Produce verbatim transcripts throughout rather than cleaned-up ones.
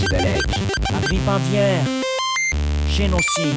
Bellec. La grippe aviaire, génocide.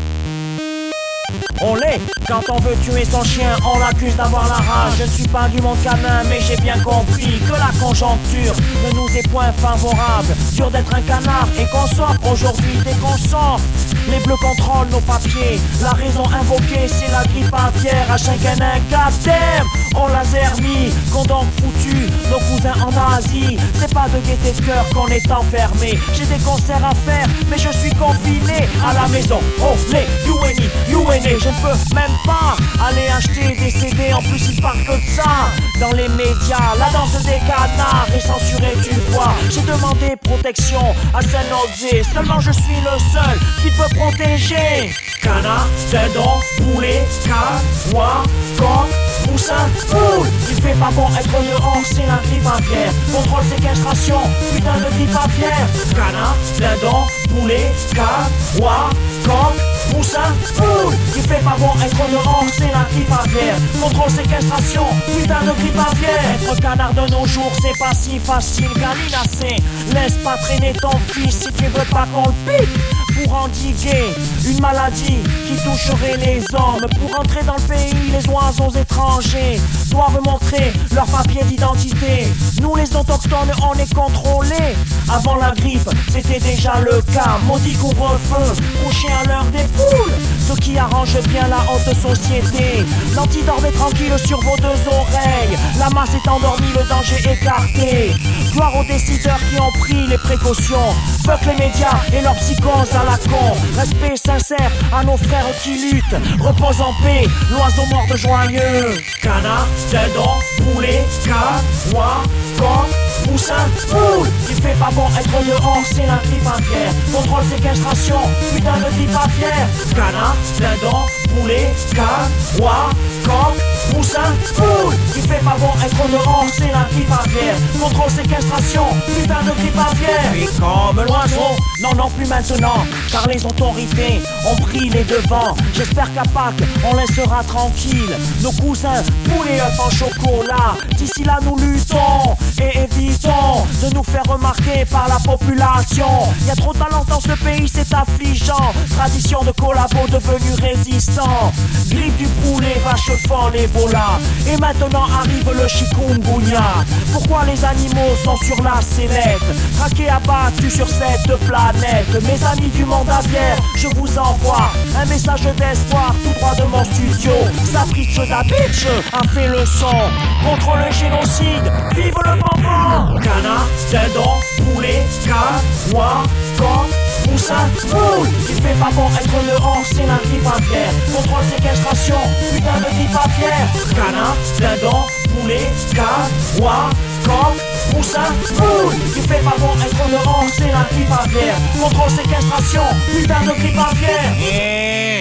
On l'est, quand on veut tuer son chien, on l'accuse d'avoir la rage. Je ne suis pas du monde canin, mais j'ai bien compris que la conjoncture ne nous est point favorable. Dur d'être un canard et qu'on sort aujourd'hui dès qu'on sort. Les bleus contrôlent nos papiers, la raison invoquée c'est la grippe aviaire. À chacun un goddamn, on laser mis, qu'on donc foutu nos cousins en Asie. C'est pas de gaieté de cœur qu'on est enfermé. J'ai des concerts à faire, mais je suis confiné à la maison. Oh les U N I, U N A, je ne peux même pas aller acheter des C D. En plus ils parlent que de ça dans les médias. La danse des canards est censurée, tu vois. J'ai demandé protection à Saint-Nosé, seulement je suis le seul qui peut protéger. Canard, dindon, poulet, canne, oie, coq, poussin, poule. Il fait pas bon être dehors, c'est la grippe aviaire. Contrôle, séquestration, putain de grippe aviaire. Canard, dindon, poulet, canne, oie, coq, poussin, poule. Il fait pas bon être dehors, c'est la grippe aviaire. Contrôle, séquestration, putain de grippe aviaire. Être canard de nos jours, c'est pas si facile. Galinacé, laisse pas traîner ton fils si tu veux pas qu'on le pique. Pour endiguer une maladie qui toucherait les hommes. Pour entrer dans le pays, les oiseaux étrangers doivent montrer leur papier d'identité. Nous les autochtones, on est contrôlés. Avant la grippe, c'était déjà le cas. Maudit couvre-feu, couché à l'heure des poules. Ce qui arrange bien la haute société. L'anti dormait tranquille sur vos deux oreilles. La masse est endormie, le danger écarté. Gloire aux décideurs qui ont pris les précautions. Fuck les médias et leur psychose à la con. Respect sincère à nos frères qui luttent. Repose en paix, l'oiseau mort de joyeux. Canard, dindon, poulet, canne, oie, coq, poussin, poule. Il fait pas bon être dehors, c'est la grippe aviaire. Contrôle, séquestration, putain de grippe aviaire. Canard, dindon, poulet, canne, oie, coq, poussin, poule. Il fait pas bon être dehors, c'est la grippe aviaire. Contrôle, séquestration, putain de grippe aviaire. Et comme l'oiseau, non non plus maintenant, car les autorités ont pris les devants. J'espère qu'à Pâques, on laissera tranquille nos cousins poulet œufs en chocolat. D'ici là nous luttons et évitons de nous faire remarquer par la population. Y a trop de talent dans ce pays, c'est affligeant. Tradition de collabo devenu résistant. Grippe du poulet, vache folle, Ebola. Et maintenant arrive le chikungunya. Pourquoi les animaux sont sur la sellette, traqués, abattus sur cette planète? Mes amis du monde aviaire, je vous envoie un message d'espoir tout droit de mon studio. Sa bitch da bitch a fait le son contre le génocide. Vive le bambin! Canard, dindon, poulet, canne, oie, coq, poussin, poule. Il fait pas bon être dehors, c'est la grippe aviaire. Contrôle, séquestration, putain de grippe aviaire. Canard, dindon, poulet, canne, oie, coq, poussin, poule. Il fait pas bon être dehors, c'est la grippe aviaire. Contrôle, séquestration, putain de grippe aviaire. Yeah.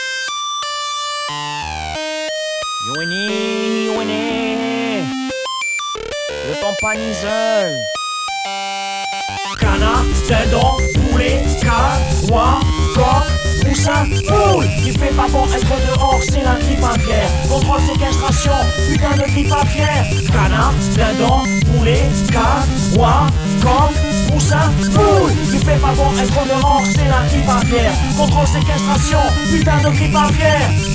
U N I, U N A, le campaniseur. Canard, dindon, poulet, canne, oie, coq, poussin, poule. Il fait pas bon être dehors, c'est la grippe aviaire. Contrôle, séquestration, putain de grippe aviaire. Canard, dindon, poulet, canne, oie, coq, poussin, poule. Il fait pas bon être dehors, c'est la grippe aviaire. Contrôle, séquestration, putain de grippe aviaire.